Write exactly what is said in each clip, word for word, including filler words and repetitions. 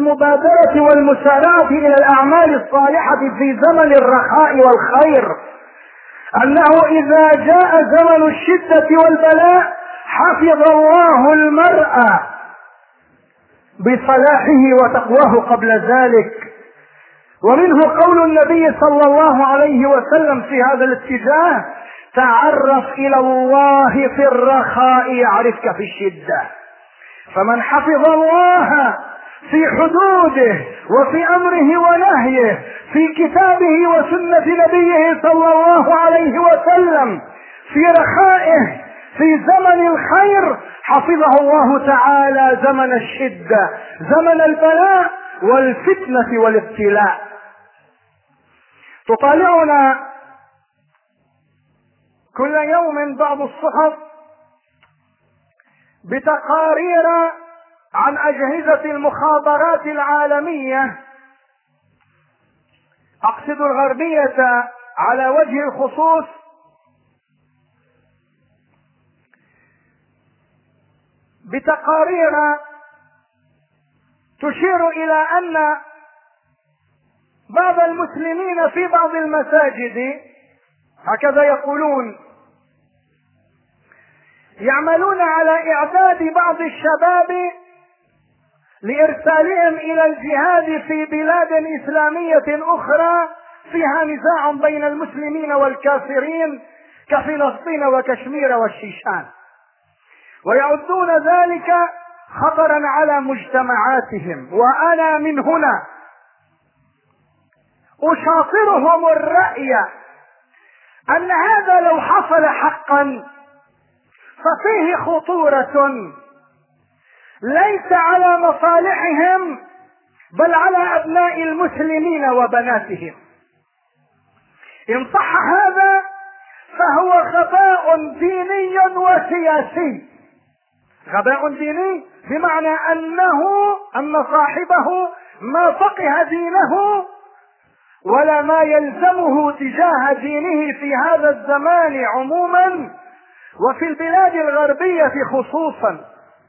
المبادرة والمسارعة إلى الأعمال الصالحة في زمن الرخاء والخير، أنه إذا جاء زمن الشدة والبلاء حفظ الله المرء بصلاحه وتقواه قبل ذلك. ومنه قول النبي صلى الله عليه وسلم في هذا الاتجاه: تعرف إلى الله في الرخاء يعرفك في الشدة. فمن حفظ الله في حدوده وفي أمره ونهيه، في كتابه وسنة نبيه صلى الله عليه وسلم، في رخائه، في زمن الخير، حفظه الله تعالى زمن الشدة، زمن البلاء والفتنة والابتلاء. تطالعنا كل يوم بعض الصحف بتقارير عن أجهزة المخابرات العالمية، أقصد الغربية على وجه الخصوص، بتقارير تشير إلى أن بعض المسلمين في بعض المساجد، هكذا يقولون، يعملون على إعداد بعض الشباب لإرسالهم إلى الجهاد في بلاد إسلامية أخرى فيها نزاع بين المسلمين والكافرين كفلسطين وكشمير والشيشان، ويعدون ذلك خطرا على مجتمعاتهم. وأنا من هنا أشاطرهم الرأي أن هذا لو حصل حقا ففيه خطورة ليس على مصالحهم بل على أبناء المسلمين وبناتهم. إن صح هذا فهو غباء ديني وسياسي. غباء ديني بمعنى أنه أن صاحبه ما فقه دينه ولا ما يلزمه تجاه دينه في هذا الزمان عموما وفي البلاد الغربية خصوصا.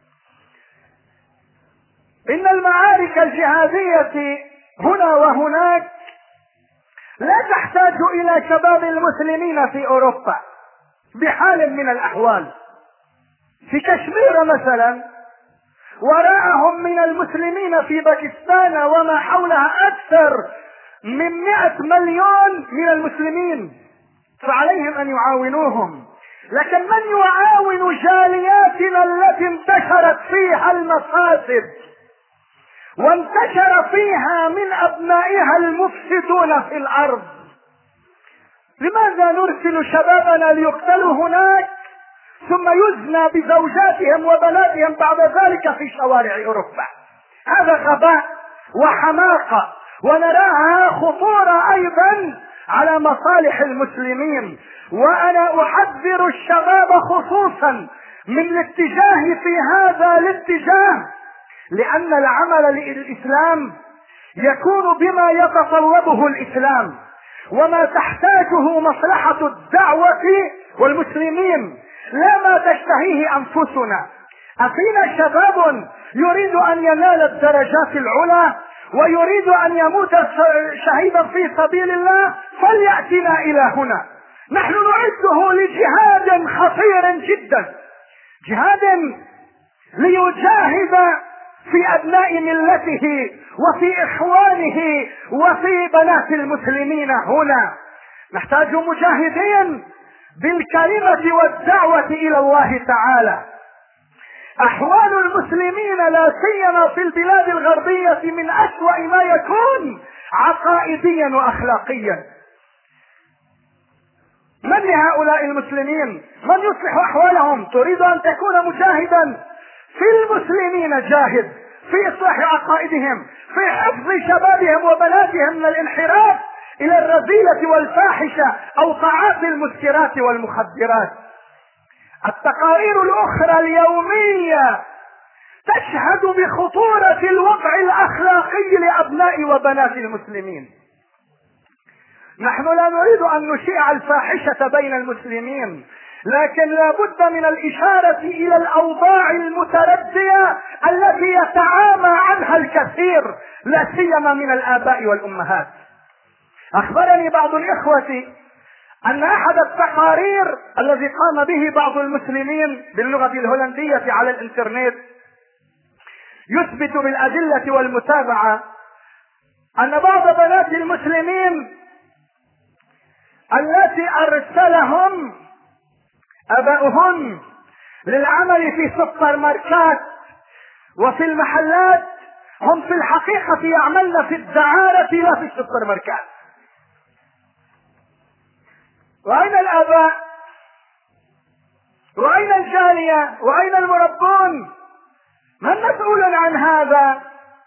إن المعارك الجهادية هنا وهناك لا تحتاج إلى شباب المسلمين في أوروبا بحال من الأحوال. في كشمير مثلا وراءهم من المسلمين في باكستان وما حولها أكثر من مئة مليون من المسلمين، فعليهم أن يعاونوهم. لكن من يعاون جالياتنا التي انتشرت فيها المفاسد وانتشر فيها من أبنائها المفسدون في الأرض؟ لماذا نرسل شبابنا ليقتلوا هناك ثم يزنى بزوجاتهم وبناتهم بعد ذلك في شوارع أوروبا؟ هذا غباء وحماقة، ونراها خطورة أيضا على مصالح المسلمين. وأنا أحذر الشباب خصوصا من الاتجاه في هذا الاتجاه، لأن العمل للإسلام يكون بما يتطلبه الإسلام وما تحتاجه مصلحة الدعوة والمسلمين، لا ما تشتهيه أنفسنا. أفينا شباب يريد أن ينال الدرجات العلى ويريد أن يموت شهيدا في سبيل الله، فليأتنا إلى هنا. نحن نعده لجهاد خطير جدا، جهاد ليجاهد في أبناء ملته وفي إخوانه وفي بنات المسلمين. هنا نحتاج مجاهدين بالكلمة والدعوة إلى الله تعالى. أحوال المسلمين لا سيما في البلاد الغربية من أسوأ ما يكون عقائديا وأخلاقيا. من لهؤلاء المسلمين؟ من يصلح أحوالهم؟ تريد أن تكون مجاهدا في المسلمين، جاهد في إصلاح عقائدهم، في حفظ شبابهم وبناتهم من الانحراف إلى الرذيلة والفاحشة أو تعاطي المسكرات والمخدرات. التقارير الأخرى اليومية تشهد بخطورة الوضع الأخلاقي لأبناء وبنات المسلمين. نحن لا نريد أن نشيع الفاحشة بين المسلمين، لكن لا بد من الإشارة إلى الأوضاع المتردية التي يتعامى عنها الكثير كثير، لا سيما من الآباء والأمهات. أخبرني بعض الإخوة أن أحد التقارير الذي قام به بعض المسلمين باللغة الهولندية على الإنترنت يثبت بالأدلة والمتابعة أن بعض بنات المسلمين التي أرسلهم أباؤهن للعمل في سوبر ماركات وفي المحلات هم في الحقيقة يعملن في الدعارة لا في السوبر ماركات. وأين الآباء؟ وأين الجالية؟ وأين المربون؟ من مسؤول عن هذا؟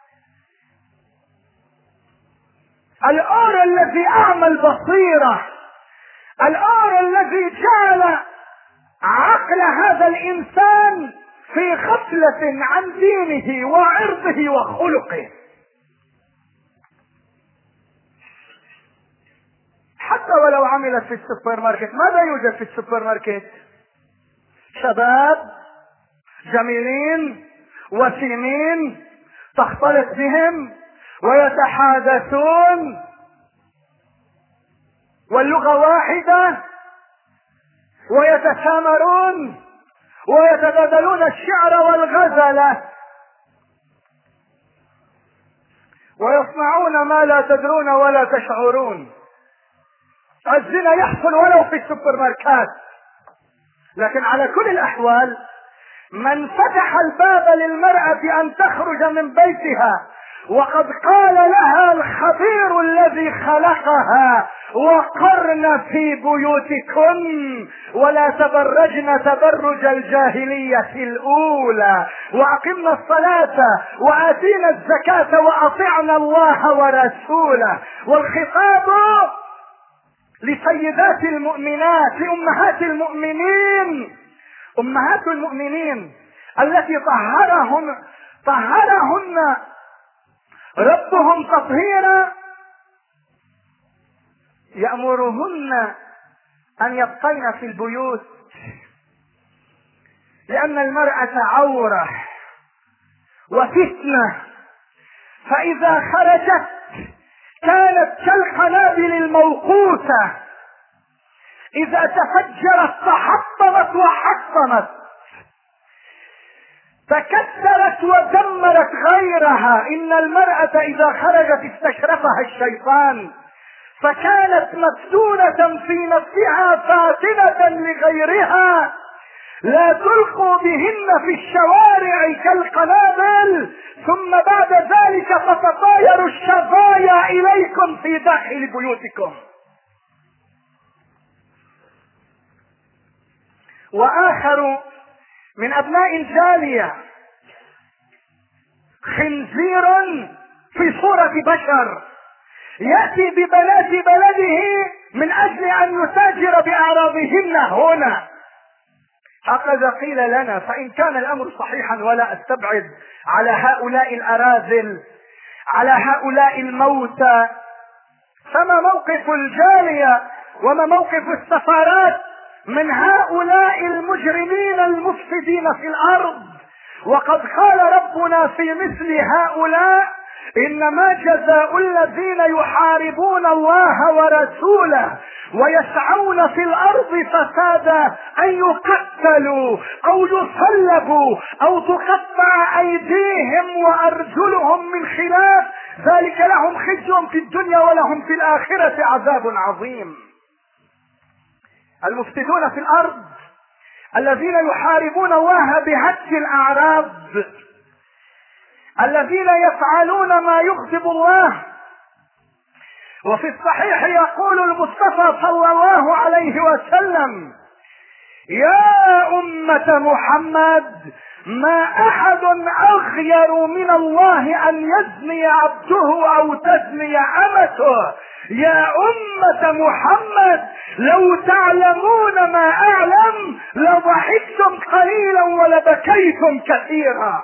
الأمر الذي أعمى البصيرة، الأمر الذي جعل عقل هذا الإنسان في غفلة عن دينه وعرضه وخلقه. حتى ولو عملت في السوبر ماركت، ماذا يوجد في السوبر ماركت؟ شباب جميلين وسيمين تختلط بهم ويتحادثون واللغة واحدة ويتسامرون ويتبادلون الشعر والغزلة ويصنعون ما لا تدرون ولا تشعرون. الزنا يحصل ولو في السوبر ماركات. لكن على كل الأحوال من فتح الباب للمرأة أن تخرج من بيتها وقد قال لها الخبير الذي خلقها وقرن في بيوتكن ولا تبرجن تبرج الجاهلية الأولى وأقمنا الصلاة وآتينا الزكاة وأطعنا الله ورسوله. والخطاب لسيدات المؤمنات، لأمهات المؤمنين، أمهات المؤمنين التي طهرهن طهرهن ربهم تطهيرا، يأمرهن أن يبقين في البيوت لأن المرأة عورة وفتنة، فإذا خرجت كانت كالقنابل الموقوتة، إذا تفجرت تحطمت وحطمت، تكسرت ودمرت غيرها. إن المرأة إذا خرجت استشرفها الشيطان فكانت مفتونة في نفسها فاتنة لغيرها. لا تلقوا بهن في الشوارع كالقنابل ثم بعد ذلك تتطاير الشظايا إليكم في داخل بيوتكم. وآخر من أبناء الجالية خنزير في صورة بشر يأتي ببنات بلده من أجل أن يتاجر بأعراضهن هنا. هكذا قيل لنا. فإن كان الأمر صحيحا ولا أستبعد على هؤلاء الأراذل على هؤلاء الموتى، فما موقف الجالية وما موقف السفارات من هؤلاء المجرمين المفسدين في الأرض؟ وقد قال ربنا في مثل هؤلاء إنما جزاء الذين يحاربون الله ورسوله ويسعون في الأرض فسادا أن يقتلوا أو يصلبوا أو تقطع أيديهم وأرجلهم من خلاف، ذلك لهم خزي في الدنيا ولهم في الآخرة عذاب عظيم. المفسدون في الأرض الذين يحاربون الله بهتك الأعراض، الذين يفعلون ما يغضب الله. وفي الصحيح يقول المصطفى صلى الله عليه وسلم: يا أمة محمد ما أحد أغير من الله أن يزني عبده أو تزني أمته. يا أمة محمد لو تعلمون ما أعلم لضحكتم قليلا ولبكيتم كثيرا.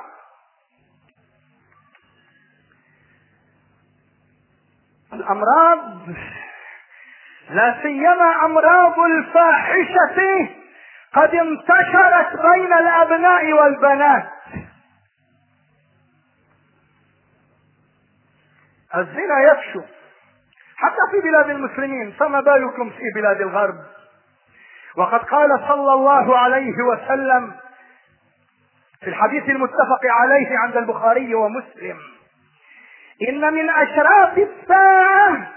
الأمراض لا سيما أمراض الفاحشة قد انتشرت بين الأبناء والبنات. الزنا يفشو حتى في بلاد المسلمين، فما بالكم في بلاد الغرب. وقد قال صلى الله عليه وسلم في الحديث المتفق عليه عند البخاري ومسلم: إن من أشراط الساعة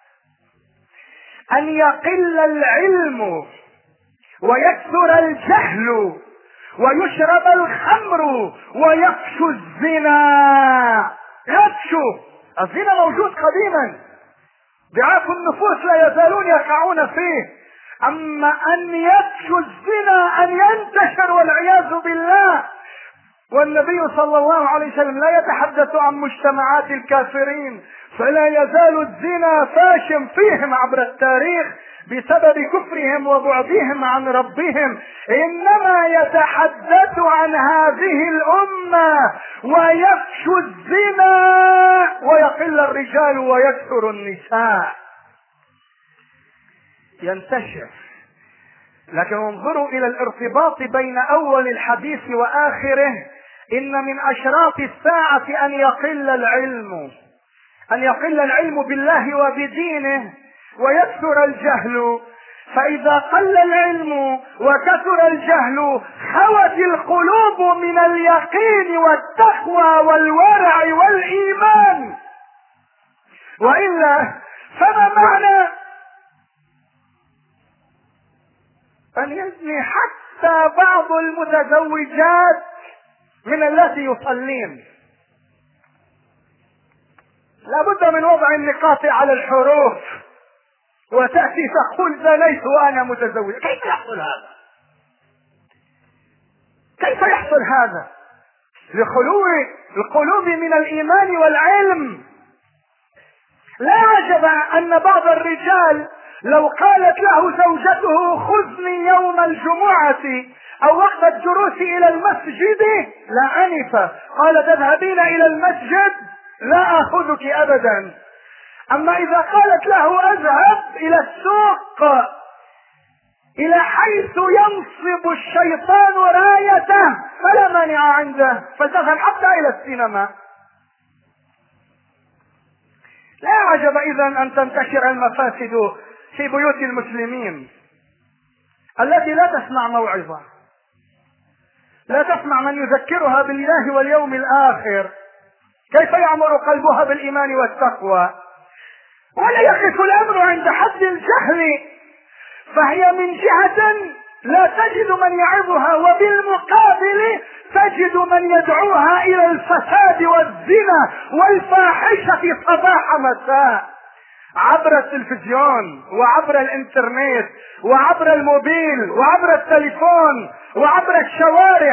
أن يقل العلم ويكثر الجهل ويشرب الخمر ويفشو الزنا. يفشو الزنا موجود قديما، ضعاف النفوس لا يزالون يقعون فيه، أما أن يفشو الزنا، أن ينتشر والعياذ بالله. والنبي صلى الله عليه وسلم لا يتحدث عن مجتمعات الكافرين، فلا يزال الزنا فاشم فيهم عبر التاريخ بسبب كفرهم وبعدهم عن ربهم، إنما يتحدث عن هذه الأمة ويفشو الزنا ويقل الرجال ويكثر النساء، ينتشر. لكن انظروا إلى الارتباط بين أول الحديث وآخره: إن من أشراط الساعة أن يقل العلم، أن يقل العلم بالله وبدينه ويكثر الجهل. فإذا قل العلم وكثر الجهل خوت القلوب من اليقين والتقوى والورع والإيمان، وإلا فما معنى أن يزني حتى بعض المتزوجات من التي يصلين؟ لابد من وضع النقاط على الحروف، وتأتي تقول زنيت وأنا متزوج. كيف يحصل هذا؟ كيف يحصل هذا؟ لخلو القلوب من الإيمان والعلم. لا عجب أن بعض الرجال لو قالت له زوجته خذني يوم الجمعة أو وقت الجلوس إلى المسجد لا أنف، قال تذهبين إلى المسجد لا أخذك أبدا. أما إذا قالت له أذهب إلى السوق إلى حيث ينصب الشيطان رايته فلا مانع عنده، فلتذهب حتى إلى السينما. لا عجب إذن أن تنتشر المفاسد في بيوت المسلمين التي لا تسمع موعظة، لا تسمع من يذكرها بالله واليوم الآخر، كيف يعمر قلبها بالإيمان والتقوى. ولا يقف الأمر عند حد الجهل، فهي من جهة لا تجد من يعظها، وبالمقابل تجد من يدعوها إلى الفساد والزنا والفاحشة صباح مساء، عبر التلفزيون وعبر الانترنت وعبر الموبيل وعبر التليفون وعبر الشوارع.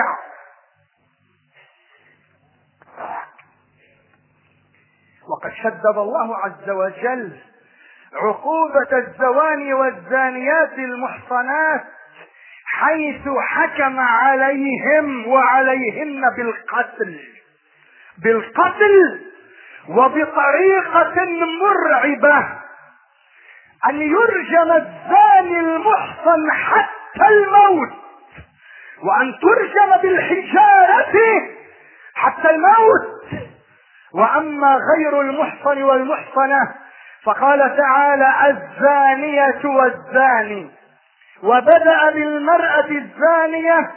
وقد شدد الله عز وجل عقوبة الزواني والزانيات المحصنات حيث حكم عليهم وعليهن بالقتل، بالقتل وبطريقة مرعبة، أن يرجم الزاني المحصن حتى الموت، وأن ترجم بالحجارة حتى الموت. وأما غير المحصن والمحصنة فقال تعالى الزانية والزاني، وبدأ بالمرأة الزانية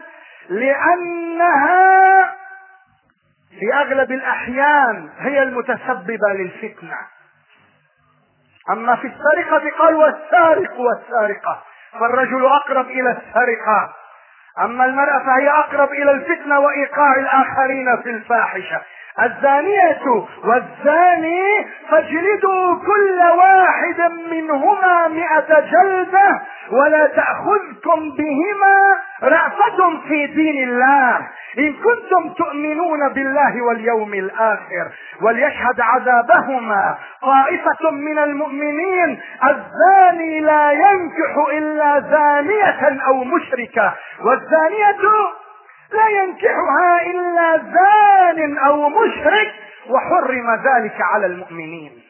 لأنها في أغلب الأحيان هي المتسببة للفتنة. أما في السرقة قال والسارق والسارقة، فالرجل أقرب إلى السرقة، أما المرأة فهي أقرب إلى الفتنة وإيقاع الآخرين في الفاحشة. الزانية والزاني فاجلدوا كل واحد منهما مئة جلدة ولا تأخذكم بهما رأفة في دين الله إن كنتم تؤمنون بالله واليوم الآخر. وليشهد عذابهما طائفة من المؤمنين. الزاني لا ينكح إلا زانية أو مشركة، والزانية لا ينكحها إلا زان أو مشرك، وحرم ذلك على المؤمنين.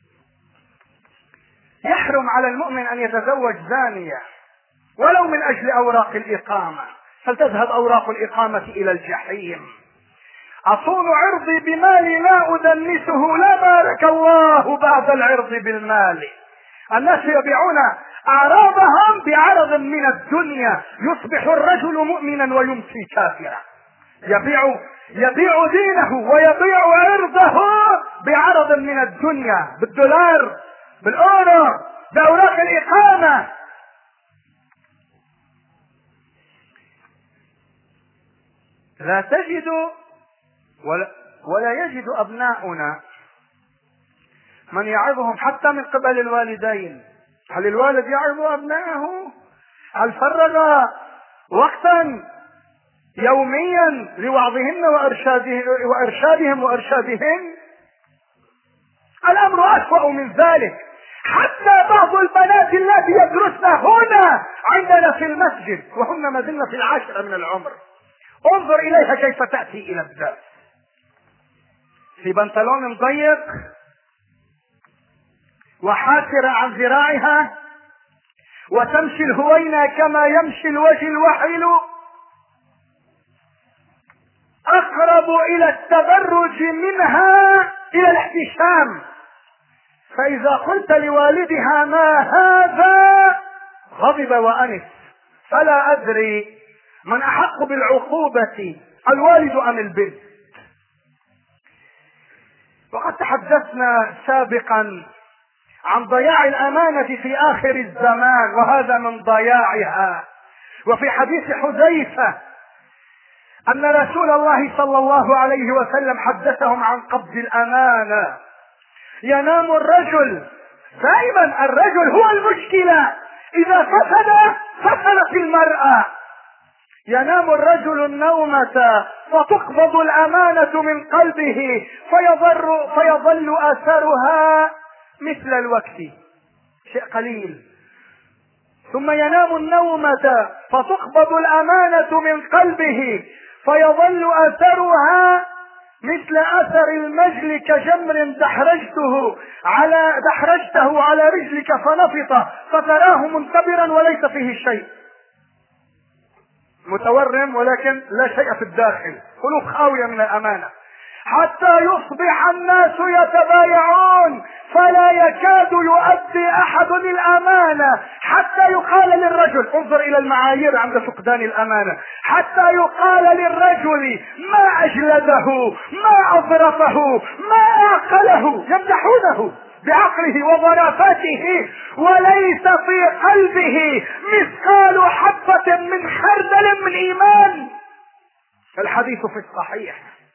يحرم على المؤمن أن يتزوج زانية ولو من أجل أوراق الإقامة، فلتذهب أوراق الإقامة إلى الجحيم. اصون عرضي بمالي لا ادنسه، لا بارك الله بعد العرض بالمال. الناس يبيعون اعراضهم بعرض من الدنيا، يصبح الرجل مؤمنا ويمسي كافرا، يبيع يبيع دينه ويبيع عرضه بعرض من الدنيا، بالدولار، بالاورو، باوراق الاقامه. لا تجد ولا, ولا يجد ابناؤنا من يعظهم حتى من قبل الوالدين. هل الوالد يعظ ابنائه؟ هل فرغ وقتا يوميا لوعظهن وارشادهم وارشادهن؟ الامر اسوأ من ذلك. حتى بعض البنات التي يدرسن هنا عندنا في المسجد وهن ما زلن في العاشرة من العمر، انظر اليها كيف تأتي الى الدرس في بنطلون ضيق وحاسرة عن ذراعها، وتمشي الهوينة كما يمشي الوجه الوحيل، اقرب الى التبرج منها الى الاحتشام. فاذا قلت لوالدها ما هذا غضب وانف. فلا ادري من احق بالعقوبة، الوالد ام البنت؟ وقد تحدثنا سابقا عن ضياع الامانة في اخر الزمان، وهذا من ضياعها. وفي حديث حذيفة ان رسول الله صلى الله عليه وسلم حدثهم عن قبض الامانة. ينام الرجل، دائما الرجل هو المشكلة، اذا فسد فسدت المرأة. ينام الرجل النومة فتقبض الامانة من قلبه فيظل, فيظل اثرها مثل الوقت، شيء قليل. ثم ينام النومة فتقبض الامانة من قلبه فيظل اثرها مثل اثر المجل كجمر دحرجته على دحرجته على رجلك فنفط فتراه منتبرا وليس فيه شيء، متورم ولكن لا شيء في الداخل، قلوب خاوية من الامانة. حتى يصبح الناس يتبايعون فلا يكاد يؤدي احد الامانة، حتى يقال للرجل، انظر الى المعايير عند فقدان الامانة، حتى يقال للرجل ما اجلده، ما اظرفه، ما اعقله، يمدحونه بعقله وظرافته، وليس في قلبه مثقال حبة من خردل من ايمان. الحديث في الصحيح.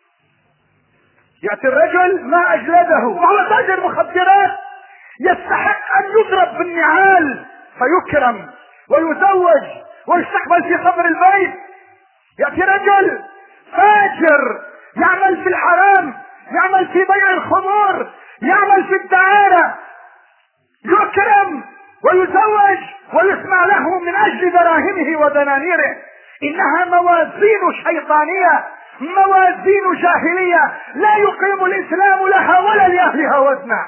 يأتي الرجل ما اجلده وهو تاجر مخدرات، يستحق ان يضرب بالنعال فيكرم ويزوج ويستقبل في صدر البيت. يأتي رجل فاجر يعمل في الحرام، يعمل في بيع الخمور، يعمل في الدعارة، يكرم ويزوج ويسمع له من اجل دراهمه ودنانيره. انها موازين شيطانية، موازين جاهلية، لا يقيم الاسلام لها ولا لاهلها وزنا.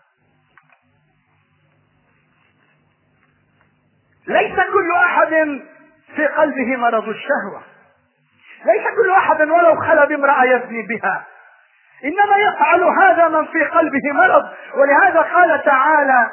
ليس كل احد في قلبه مرض الشهوة، ليس كل احد ولو خلى بامرأة يزني بها، انما يفعل هذا من في قلبه مرض. ولهذا قال تعالى: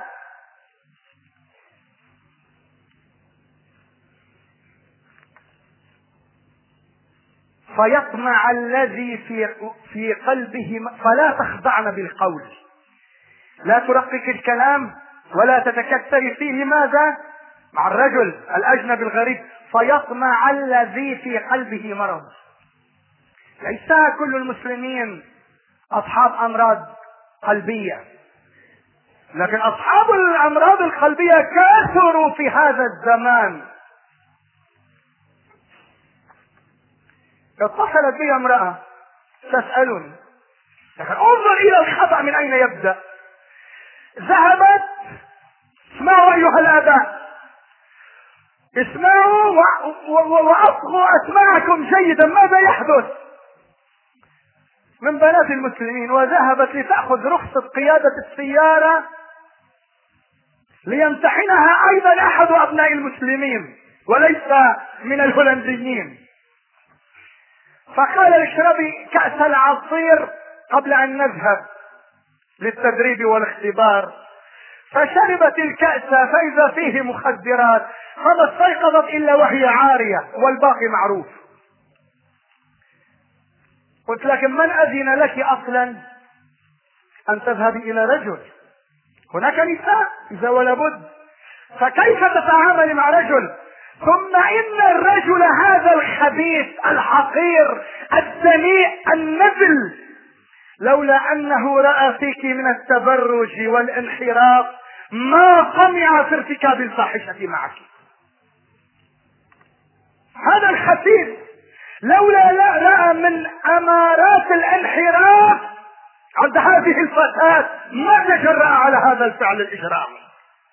فيطمع الذي في في قلبه، فلا تخضعن بالقول، لا ترقق الكلام ولا تتكثري فيه. ماذا؟ مع الرجل الاجنبي الغريب. فيطمع الذي في قلبه مرض. ليس كل المسلمين اصحاب امراض قلبية، لكن اصحاب الامراض القلبية كثروا في هذا الزمان. اتصلت بي امرأة تسألني، لكن انظر الى الخطأ من اين يبدأ. ذهبت، اسمعوا ايها الاباء، اسمعوا واصغوا اسمعكم جيدا ماذا يحدث من بنات المسلمين. وذهبت لتأخذ رخصة قيادة السيارة ليمتحنها ايضا احد ابناء المسلمين وليس من الهولنديين. فقال اشربي كأس العصير قبل ان نذهب للتدريب والاختبار. فشربت الكأس فإذا فيه مخدرات، فما استيقظت إلا وهي عارية والباقي معروف. قلت لكن من أذن لك أصلا أن تذهبي إلى رجل؟ هناك نساء إذا ولا بد، فكيف تتعامل مع رجل؟ ثم إن الرجل هذا الخبيث الحقير الدنيء النزل لولا أنه رأى فيك من التبرج والانحراف ما طمع في ارتكاب الفاحشة معك. هذا الخبيث لولا لا رأى من أمارات الانحراف عند هذه الفتاة ما تجرأ على هذا الفعل الإجرامي.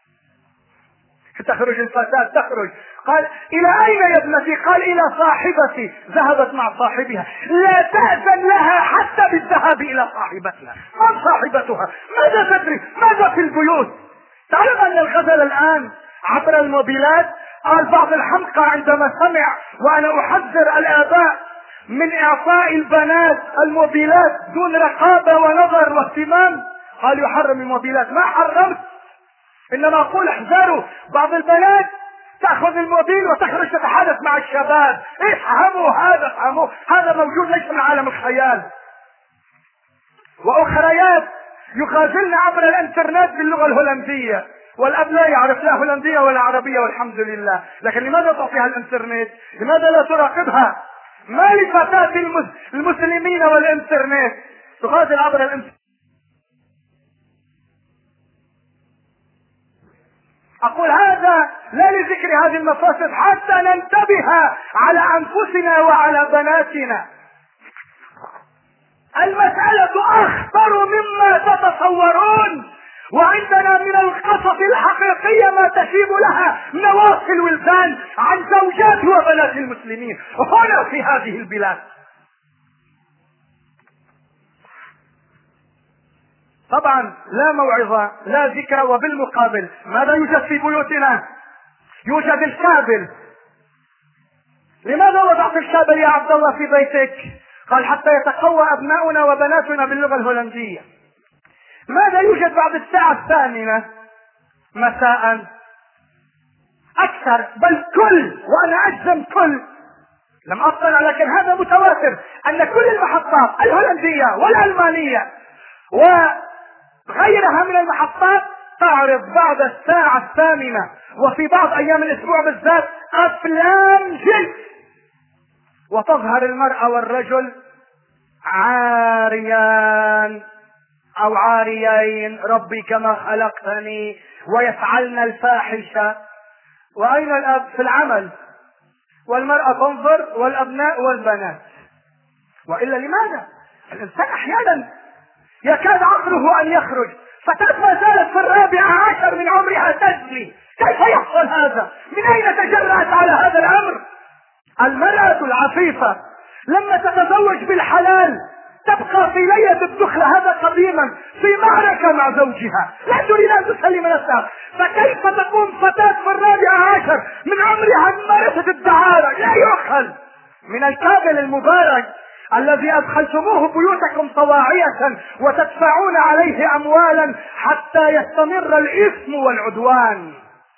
تخرج الفتاة تخرج، قال إلى أين يا ابنتي؟ قال إلى صاحبتي. ذهبت مع صاحبها، لا تأذن لها حتى بالذهاب إلى صاحبتها. من صاحبتها؟ ماذا تدري؟ ماذا في البيوت؟ تعلم أن الغزل الآن عبر الموبيلات، قال بعض الحمقى عندما سمع وأنا أحذر الآباء من إعطاء البنات الموبيلات دون رقابة ونظر واهتمام، قال يحرم الموبيلات. ما حرمت، انما اقول احذروا. بعض البنات تأخذ الموبيل وتخرج تتحدث مع الشباب. افهموا هذا، افهموا هذا موجود ليس من عالم الخيال. واخريات يغازلن عبر الانترنت باللغة الهولندية، والاب لا يعرف لا هولندية ولا عربية والحمد لله، لكن لماذا تعطيها الانترنت؟ لماذا لا تراقبها؟ ما لفتاة المسلمين والانترنت تغازل عبر الانترنت؟ اقول هذا لا لذكر هذه المفاسد، حتى ننتبه على انفسنا وعلى بناتنا. المسألة اخطر مما تتصورون، وعندنا من القصص الحقيقية ما تشيب لها نواصي الولدان عن زوجات وبنات المسلمين هنا في هذه البلاد. طبعا لا موعظة لا ذكر، وبالمقابل ماذا يوجد في بيوتنا؟ يوجد الكابل. لماذا وضعت الكابل يا عبد الله في بيتك؟ قال حتى يتقوى ابناؤنا وبناتنا باللغة الهولندية. ماذا يوجد بعد الساعة الثامنة مساء؟ اكثر، بل كل، وانا اجزم كل، لم اطلع لكن هذا متواتر، ان كل المحطات الهولندية والالمانية وغيرها من المحطات تعرض بعد الساعة الثامنة، وفي بعض ايام الاسبوع بالذات افلام جنس، وتظهر المرأة والرجل عاريان او عاريين، ربي كما خلقتني، ويفعلن الفاحشة. واين الاب في العمل؟ والمرأة تنظر، والابناء والبنات. والا لماذا؟ الانسان احيانا يكاد عقله ان يخرج. فتاة ما زالت في الرابعة عشر من عمرها تزني، كيف يحصل هذا؟ من اين تجرأت على هذا الامر؟ المرأة العفيفة لما تتزوج بالحلال تبقى في ليلة الدخلة، هذا قديما، في معركة مع زوجها، لا تريد ان تسلم نفسها. فكيف تكون فتاة في الرابعة عشر من عمرها ممارسة الدعارة؟ لا يؤخذ من الكابل المبارك الذي ادخلتموه بيوتكم طواعية وتدفعون عليه اموالا حتى يستمر الاثم والعدوان.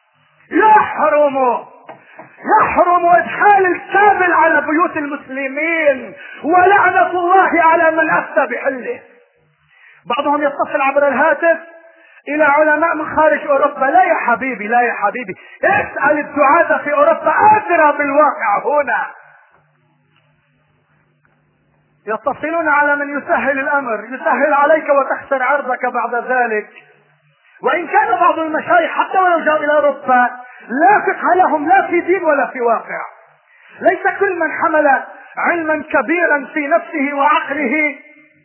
يحرم يحرم ادخال الكابل على بيوت المسلمين، ولعنة الله على من افتى بحله. بعضهم يتصل عبر الهاتف الى علماء من خارج اوروبا. لا يا حبيبي، لا يا حبيبي، اسأل الدعاة في اوروبا، ادرى بالواقع هنا. يتصلون على من يسهل الامر، يسهل عليك وتخسر عرضك بعد ذلك. وان كان بعض المشايخ حتى ولو جاءوا الى اوروبا لا فقه لهم لا في دين ولا في واقع. ليس كل من حمل علما كبيرا في نفسه وعقله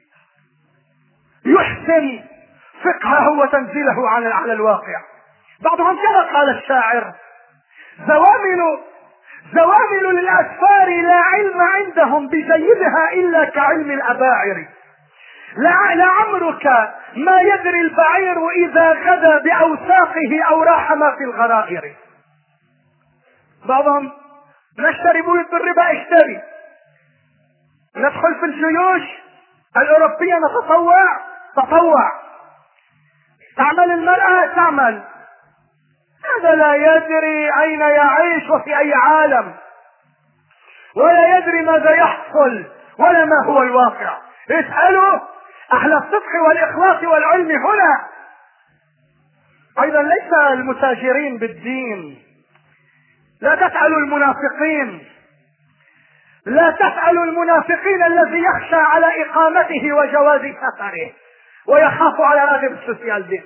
يحسن فقهه وتنزيله على على الواقع. بعضهم كما قال الشاعر: زوامل زوامل للاسفار لا علم عندهم بجيدها الا كعلم الاباعر. لعمرك ما يدري البعير اذا غدا باوساقه او راح ما في الغرائر. بعضهم: نشتري بيوت بالربا، اشتري. ندخل في الجيوش الأوروبية نتطوع، تطوع. تعمل المرأة تعمل. هذا لا يدري أين يعيش وفي أي عالم، ولا يدري ماذا يحصل ولا ما هو الواقع. اسألوا أهل الصدق والإخلاص والعلم هنا. أيضا ليس المتاجرين بالدين، لا تسألوا المنافقين، لا تسألوا المنافقين الذي يخشى على إقامته وجواز سفره ويخاف على راتب السوسيال دي.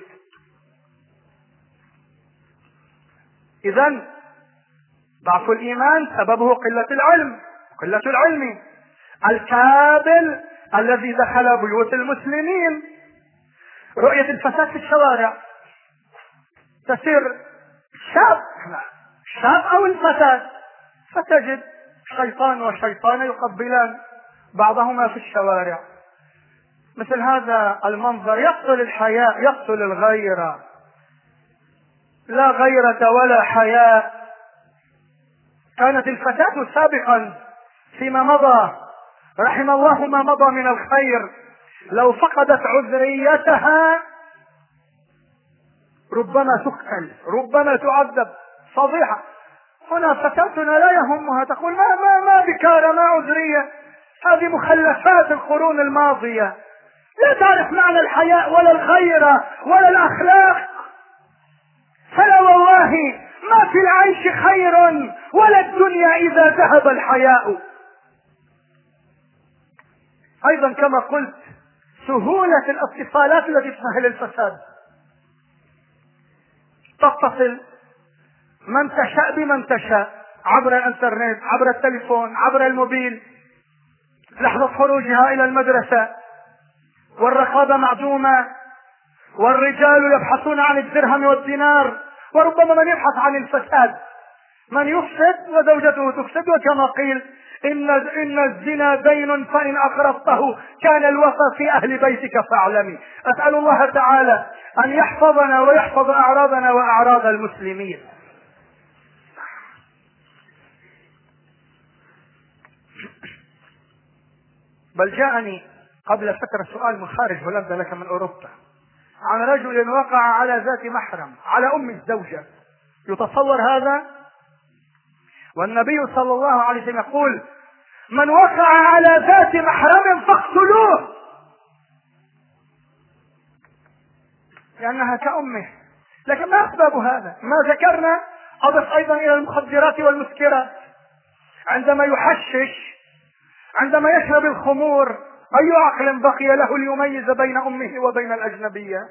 إذن ضعف الإيمان سببه قلة العلم، قلة العلم. الكابل الذي دخل بيوت المسلمين، رؤية الفساد في الشوارع، تسير شاب شاب أو الفتاة فتجد شيطان وشيطان يقبلان بعضهما في الشوارع. مثل هذا المنظر يقتل الحياء، يقتل الغيرة. لا غيرة ولا حياء. كانت الفتاة سابقا فيما مضى رحم الله ما مضى من الخير، لو فقدت عذريتها ربما تقتل، ربما تعذب. فضيحة. هنا فتاتنا لا يهمها، تقول ما ما ما بكارة، ما عذرية، هذه مخلفات القرون الماضية. لا تعرف معنى الحياء ولا الغيرة ولا الأخلاق. فلا والله ما في العيش خير ولا الدنيا إذا ذهب الحياء. أيضا كما قلت سهولة الاتصالات التي تسهل الفساد. تتصل من تشاء بمن تشاء عبر الانترنت، عبر التليفون، عبر الموبيل، لحظة خروجها إلى المدرسة والرقابة معدومة، والرجال يبحثون عن الدرهم والدينار، وربما من يبحث عن الفساد، من يفسد وزوجته تفسد. وكما قيل إن إن الزنا دين فإن أقرضته كان الوفى في أهل بيتك فاعلمي. أسأل الله تعالى أن يحفظنا ويحفظ أعراضنا وأعراض المسلمين. بل جاءني قبل فترة سؤال من خارج هولندا لك من أوروبا عن رجل وقع على ذات محرم، على أم الزوجة. يتصور هذا؟ والنبي صلى الله عليه وسلم يقول من وقع على ذات محرم فاقتلوه، لأنها كأمه. لكن ما أسباب هذا؟ ما ذكرنا. أضف أيضا إلى المخدرات والمسكرات. عندما يحشش، عندما يشرب الخمور، أي عقل بقي له ليميز بين أمه وبين الأجنبية؟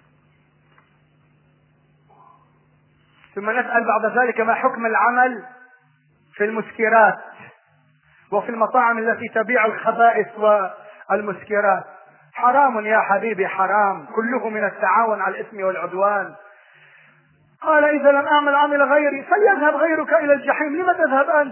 ثم نسأل بعد ذلك ما حكم العمل في المسكرات وفي المطاعم التي تبيع الخبائث والمسكرات. حرام يا حبيبي، حرام، كله من التعاون على الإثم والعدوان. قال إذا لم أعمل عمل غيري فليذهب غيرك إلى الجحيم، لما تذهب أنت؟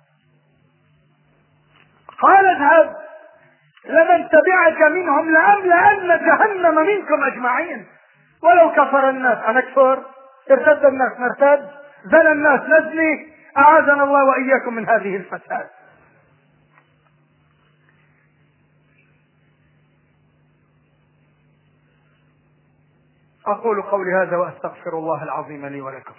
قال اذهب، لمن تبعك منهم لأملأن جهنم منكم أجمعين. ولو كفر الناس أنكفر، ارتد الناس نرتد، زنى الناس نزني. أعاذنا الله وإياكم من هذه الفساد. أقول قولي هذا وأستغفر الله العظيم لي ولكم.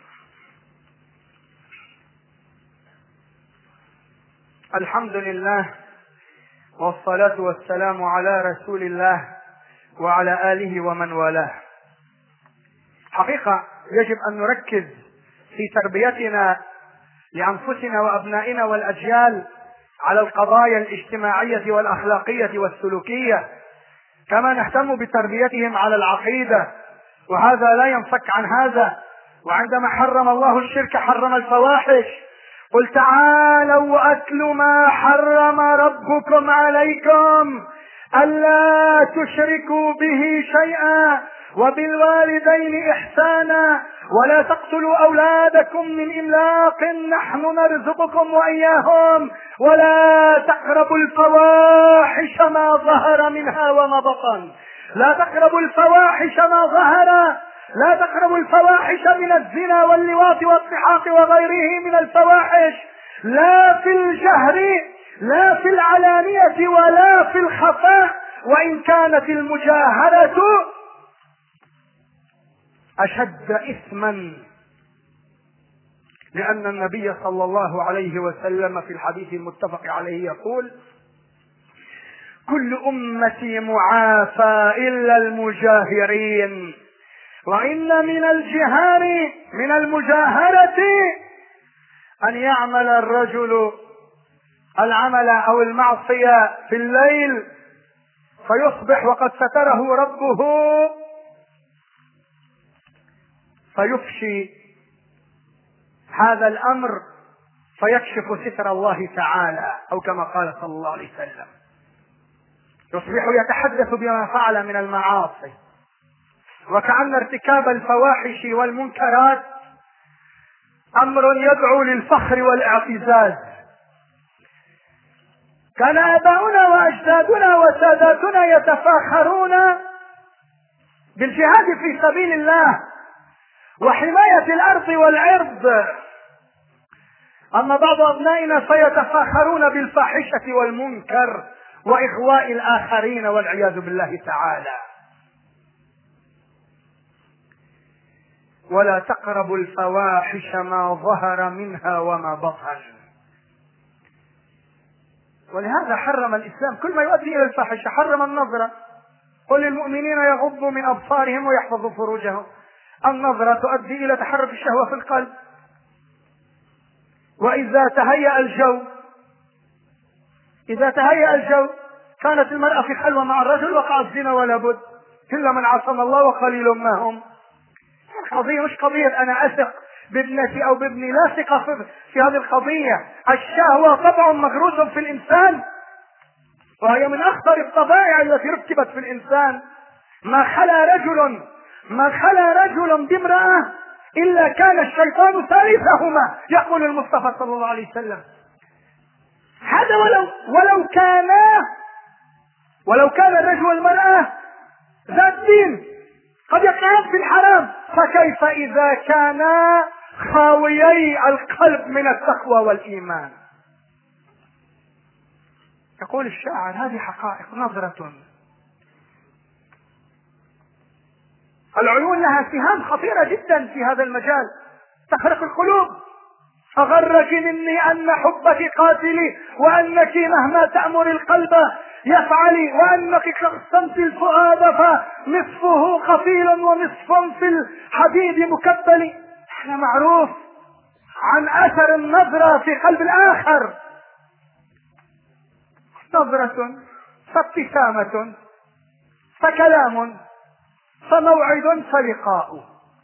الحمد لله والصلاة والسلام على رسول الله وعلى آله ومن والاه. حقيقة يجب أن نركز في تربيتنا لأنفسنا وأبنائنا والأجيال على القضايا الاجتماعية والأخلاقية والسلوكية، كما نهتم بتربيتهم على العقيدة، وهذا لا ينفك عن هذا. وعندما حرم الله الشرك حرم الفواحش. قل تعالوا أتل ما حرم ربكم عليكم ألا تشركوا به شيئا وبالوالدين إحسانا ولا تقتلوا أولادكم من إملاق نحن نرزقكم وإياهم ولا تقربوا الفواحش ما ظهر منها وما بطن. لا تقربوا الفواحش ما ظهر، لا تقربوا الفواحش من الزنا واللواط والسحاق وغيره من الفواحش، لا في الجهر لا في العلانية ولا في الخفاء، وإن كانت المجاهرة أشد إثما، لأن النبي صلى الله عليه وسلم في الحديث المتفق عليه يقول: كل أمتي معافى إلا المجاهرين، وإن من الجهار من المجاهرة أن يعمل الرجل العمل أو المعصية في الليل فيصبح وقد ستره ربه فيفشي هذا الأمر فيكشف ستر الله تعالى، أو كما قال صلى الله عليه وسلم: يصبح يتحدث بما فعل من المعاصي، وكأن ارتكاب الفواحش والمنكرات أمر يدعو للفخر والاعتزاز. كان آباؤنا وأجدادنا وساداتنا يتفاخرون بالجهاد في سبيل الله وحماية الأرض والعرض، أما بعض أبنائنا فيتفاخرون بالفاحشة والمنكر وإغواء الآخرين والعياذ بالله تعالى. ولا تقربوا الفواحش ما ظهر منها وما بطن. ولهذا حرم الإسلام كل ما يؤدي إلى الفاحشة، حرم النظرة: قل للمؤمنين يغضوا من أبصارهم ويحفظوا فروجهم. النظرة تؤدي إلى تحرك الشهوة في القلب، وإذا تهيأ الجو إذا تهيأ الجو كانت المرأة في خلوة مع الرجل وقع الزنا ولا بد، إلا من عصم الله وقليل ما هم. القضية مش قضية أنا أثق بابنتي أو بابني، لا ثقة في هذه القضية. الشهوة طبع مغروس في الإنسان، وهي من أخطر الطبائع التي ركبت في الإنسان. ما خلا رجل ما خلا رجل بامرأة إلا كان الشيطان ثالثهما، يقول المصطفى صلى الله عليه وسلم. هذا ولو ولو كان ولو كان الرجل والمرأة ذات دين قد يقعان في الحرام، فكيف إذا كانا خاويي القلب من التقوى والإيمان؟ يقول الشاعر: هذه حقائق. نظرة العيون لها سهام خطيرة جدا في هذا المجال، تخرق القلوب. أغرك مني أن حبك قاتلي، وأنك مهما تأمر القلب يفعلي، وأنك قسمت الفؤاد فنصفه قفيل ونصف في الحديد مكبل. احنا معروف عن أثر النظرة في قلب الآخر. نظرة فابتسامة فكلام فموعد فلقاء.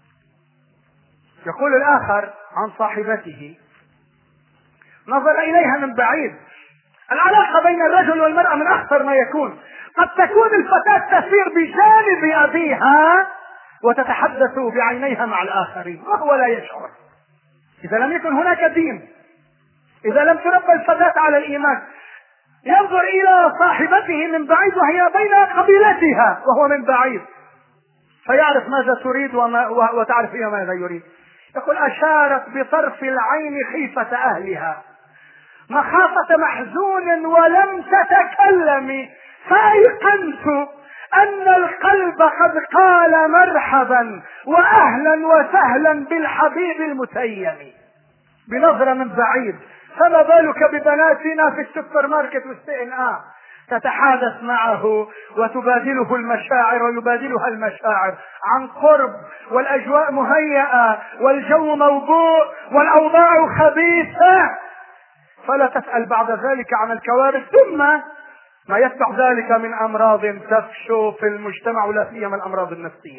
يقول الآخر عن صاحبته: نظر إليها من بعيد. العلاقة بين الرجل والمرأة من أخطر ما يكون. قد تكون الفتاة تسير بجانب أبيها وتتحدث بعينيها مع الآخرين وهو لا يشعر، إذا لم يكن هناك دين، إذا لم تربى الفتاة على الإيمان. ينظر إلى صاحبته من بعيد وهي بين قبيلتها وهو من بعيد، فيعرف ماذا تريد وما وتعرف هي ماذا يريد. يقول: أشارت بطرف العين خيفة أهلها مخافة محزون ولم تتكلم، فأيقنت أن القلب قد قال مرحبا وأهلا وسهلا بالحبيب المتيم. بنظرة من بعيد. فما بالك ببناتنا في السوبر ماركت والسي ان اه، تتحادث معه وتبادله المشاعر ويبادلها المشاعر عن قرب، والأجواء مهيئة والجو موضوع والأوضاع خبيثة، فلا تسأل بعد ذلك عن الكوارث ثم ما يتبع ذلك من أمراض تفشو في المجتمع، ولا سيما الأمراض النفسية.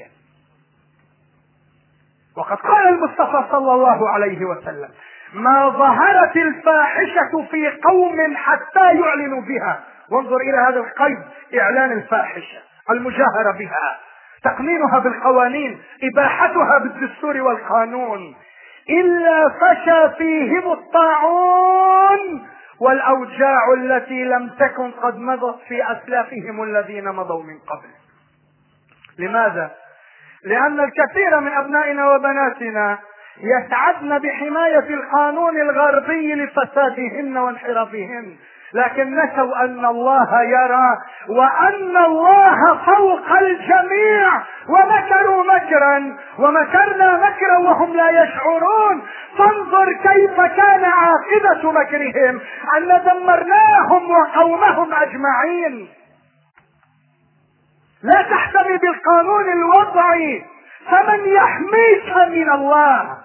وقد قال المصطفى صلى الله عليه وسلم: ما ظهرت الفاحشة في قوم حتى يعلنوا بها. وانظر إلى هذا القيد: إعلان الفاحشة، المجاهرة بها، تقنينها بالقوانين، إباحتها بالدستور والقانون، إلا فشى فيهم الطاعون والأوجاع التي لم تكن قد مضت في أسلافهم الذين مضوا من قبل. لماذا؟ لأن الكثير من أبنائنا وبناتنا يسعدن بحماية القانون الغربي لفسادهن وانحرافهن، لكن نسوا أن الله يرى وأن الله فوق الجميع. ومكروا مكرا ومكرنا مكرا وهم لا يشعرون. فانظر كيف كان عاقبة مكرهم، أن دمرناهم وقومهم أجمعين. لا تحتمي بالقانون الوضعي، فمن يحميك من الله.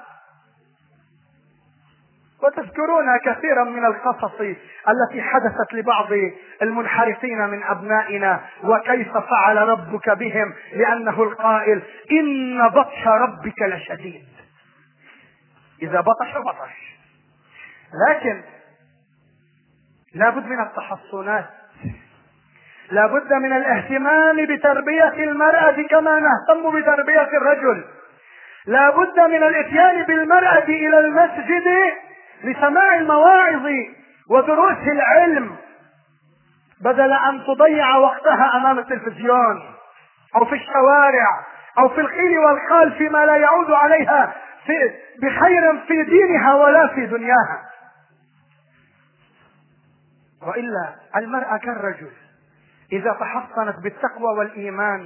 وتذكرون كثيرا من القصص التي حدثت لبعض المنحرفين من أبنائنا، وكيف فعل ربك بهم، لأنه القائل إن بطش ربك لشديد. إذا بطش بطش. لكن لابد من التحصنات، لابد من الاهتمام بتربية المرأة كما نهتم بتربية الرجل. لابد من الاتيان بالمرأة إلى المسجد لسماع المواعظ ودروس العلم، بدل أن تضيع وقتها أمام التلفزيون أو في الشوارع أو في القيل والقال فيما لا يعود عليها في بخير في دينها ولا في دنياها. وإلا المرأة كالرجل، إذا تحصنت بالتقوى والإيمان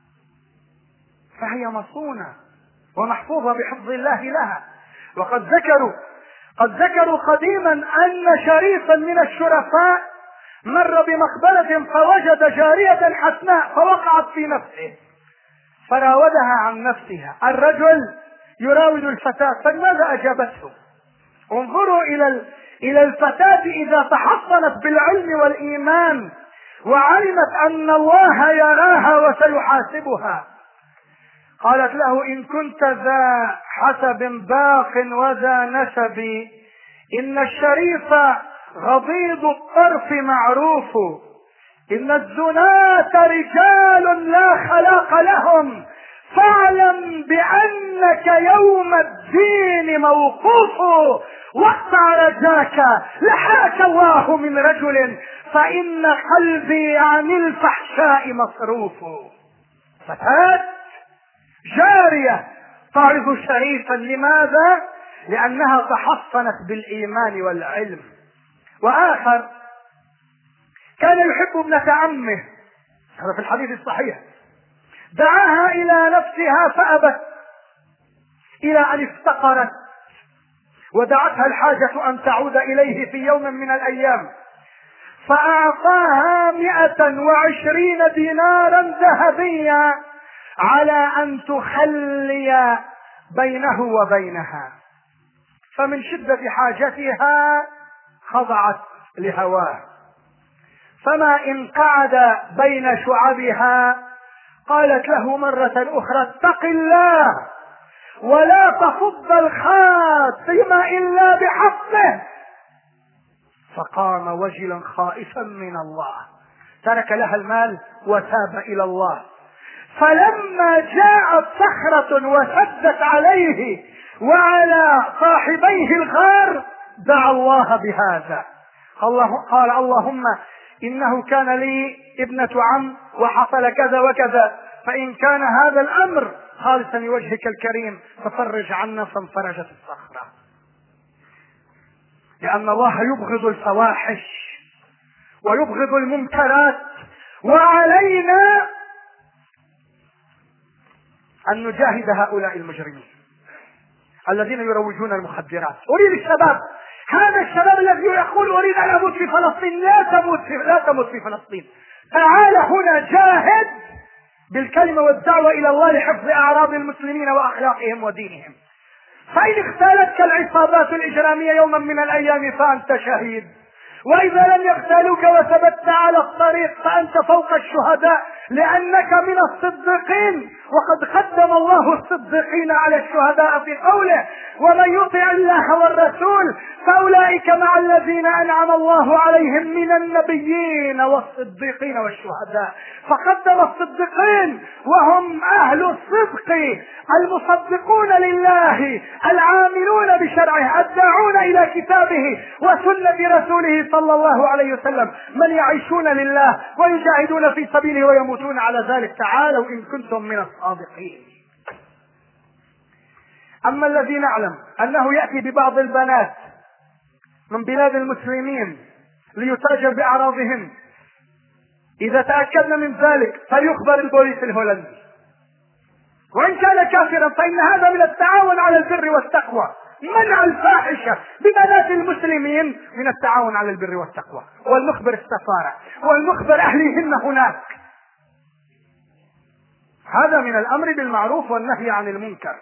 فهي مصونة ومحفوظة بحفظ الله لها. وقد ذكروا قد ذكروا قديما أن شريفا من الشرفاء مر بمقبرة فوجد جارية حسناء فوقعت في نفسه فراودها عن نفسها. الرجل يراود الفتاة، فماذا أجابته؟ انظروا إلى إلى الفتاة إذا تحصنت بالعلم والإيمان وعلمت أن الله يراها وسيحاسبها. قالت له إن كنت ذا حسب باق وذا نسب، إن الشريف غضيض الطرف معروف، إن الزناة رجال لا خلاق لهم، فاعلم بأنك يوم الدين موقوف، واقطع رجاك لحاك الله من رجل، فإن قلبي عن الفحشاء مصروف. فتاة جارية تعرض شريفا، لماذا؟ لأنها تحصنت بالإيمان والعلم. وآخر كان يحب ابنة عمه، هذا في الحديث الصحيح، دعاها إلى نفسها فأبت إلى أن افتقرت، ودعتها الحاجة أن تعود إليه في يوم من الأيام، فأعطاها مئة وعشرين دينارا ذهبيا على أن تخلي بينه وبينها. فمن شدة حاجتها خضعت لهواه، فما إن قعد بين شعبها قالت له مرة أخرى اتق الله ولا تفض الخاتم إلا بحقه. فقام وجلا خائفا من الله، ترك لها المال وتاب إلى الله. فلما جاءت صخرة وسدت عليه وعلى صاحبيه الغار دعا الله بهذا، قال اللهم إنه كان لي ابنة عم وحصل كذا وكذا، فإن كان هذا الأمر خالصا لوجهك الكريم ففرج عنا. فانفرجت الصخرة، لأن الله يبغض الفواحش ويبغض المنكرات، وعلينا أن نجاهد هؤلاء المجرمين الذين يروجون المخدرات. أريد الشباب، هذا الشباب الذي يقول أريد أن أموت في فلسطين، لا تموت في, لا تموت في فلسطين. تعال هنا جاهد بالكلمة والدعوة إلى الله لحفظ أعراض المسلمين وأخلاقهم ودينهم. فإن اغتالتك العصابات الإجرامية يوما من الأيام فأنت شهيد، وإذا لم يغتالوك وثبت على الطريق فأنت فوق الشهداء، لأنك من الصديقين، وقد قدم الله الصديقين على الشهداء في قوله ومن يطع الله والرسول فأولئك مع الذين أنعم الله عليهم من النبيين والصديقين والشهداء. فقدم الصديقين وهم أهل الصدق المصدقون لله العاملون بشرعه الداعون إلى كتابه وسنة رسوله صلى الله عليه وسلم، من يعيشون لله ويجاهدون في سبيله ويموتون على ذلك. تعالوا إن كنتم من الصادقين. أما الذي نعلم أنه يأتي ببعض البنات من بلاد المسلمين ليتاجر بأعراضهم. إذا تأكدنا من ذلك فليخبر البوليس الهولندي، وإن كان كافرا فإن هذا من التعاون على البر والتقوى. منع الفاحشة ببنات المسلمين من التعاون على البر والتقوى، والمخبر السفارة والمخبر أهليهن هناك. هذا من الأمر بالمعروف والنهي عن المنكر.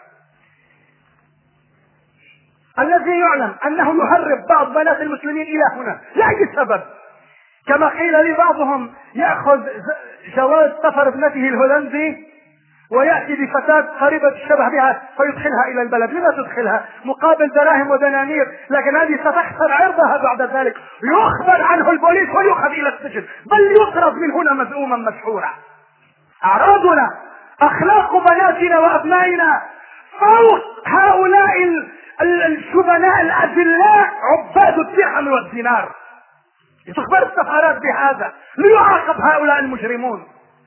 الذي يعلم أنه يهرب بعض بنات المسلمين إلى هنا لأي سبب، كما قيل لي بعضهم يأخذ جواز سفر ابنته الهولندي ويأتي بفتاة قريبة الشبه بها فيدخلها إلى البلد. لما تدخلها؟ مقابل دراهم ودنانير، لكن هذه ستخسر عرضها بعد ذلك. يخبر عنه البوليس ويؤخذ إلى السجن، بل يطرد من هنا مذءوما مسحورا. أعراضنا، أخلاق بناتنا وأبنائنا فوق هؤلاء الشبناء الأذلاء عباد الدرهم والدينار. تخبر السفارات بهذا ليعاقب هؤلاء المجرمون.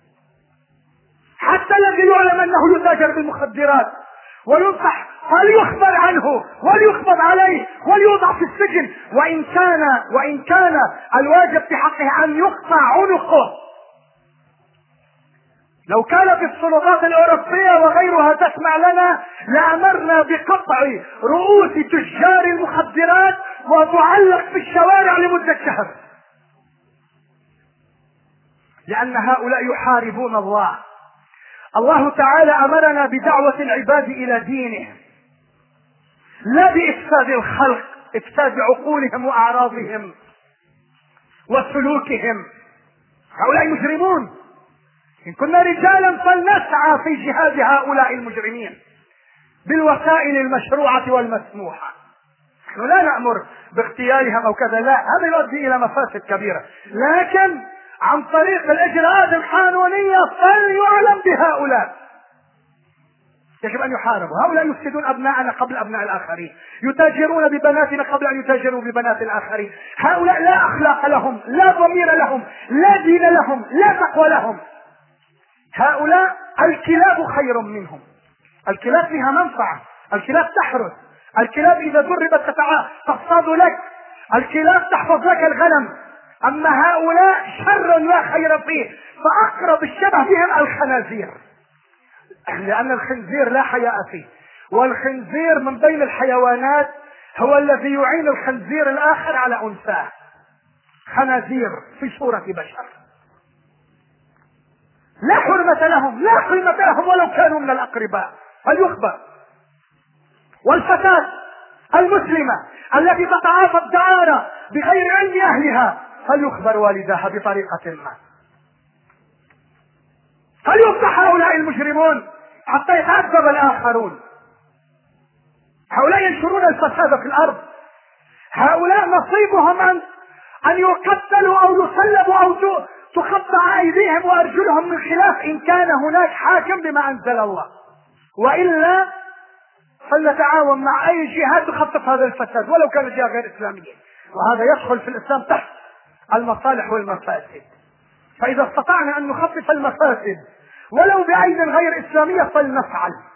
حتى الذي يعلم أنه يتاجر بالمخدرات وينصح فليخبر عنه وليقبض عليه وليوضع في السجن، وإن كان وإن كان الواجب في حقه أن يقطع عنقه. لو كانت السلطات الأوروبية وغيرها تسمع لنا لأمرنا بقطع رؤوس تجار المخدرات وتعلق في الشوارع لمدة شهر، لأن هؤلاء يحاربون الله. الله تعالى أمرنا بدعوة العباد إلى دينه، لا بإفساد الخلق، إفساد عقولهم وأعراضهم وسلوكهم. هؤلاء مجرمون. إن كنا رجالا فلنسعى في جهاد هؤلاء المجرمين بالوسائل المشروعة والمسموحة. نحن لا نأمر باغتيالهم أو كذا، لا، هذا يؤدي إلى مفاسد كبيرة، لكن عن طريق الإجراءات القانونية فليعلم بهؤلاء. يجب أن يحاربوا. هؤلاء يفسدون أبناءنا قبل أبناء الآخرين، يتاجرون ببناتنا قبل أن يتاجروا ببنات الآخرين. هؤلاء لا أخلاق لهم، لا ضمير لهم، لا دين لهم، لا تقوى لهم. هؤلاء الكلاب خير منهم. الكلاب فيها منفعة، الكلاب تحرس، الكلاب إذا دربت تصطاد لك، الكلاب تحفظ لك الغنم. أما هؤلاء شر لا خير فيه، فأقرب الشبه بهم الخنازير، لأن الخنزير لا حياء فيه، والخنزير من بين الحيوانات هو الذي يعين الخنزير الآخر على أنثاه. خنازير في صورة بشر، لا حرمة لهم، لا قيمة لهم ولو كانوا من الأقرباء. فليخبر. والفتاة المسلمة التي تتعاطى الدعارة بغير علم أهلها فليخبر والدها بطريقة ما. فليفتح هؤلاء المجرمون حتى يتعذب الآخرون. هؤلاء ينشرون الفساد في الأرض. هؤلاء نصيبهم أن أن يقتلوا أو يسلبوا أو تقطع أيديهم وأرجلهم من خلاف إن كان هناك حاكم بما أنزل الله، وإلا فلنتعاون مع أي جهات تخفف هذا الفساد ولو كانت جهة غير إسلامية، وهذا يدخل في الإسلام تحت المصالح والمفاسد. فإذا استطعنا أن نخفف المفاسد ولو بأيد غير إسلامية فلنفعل.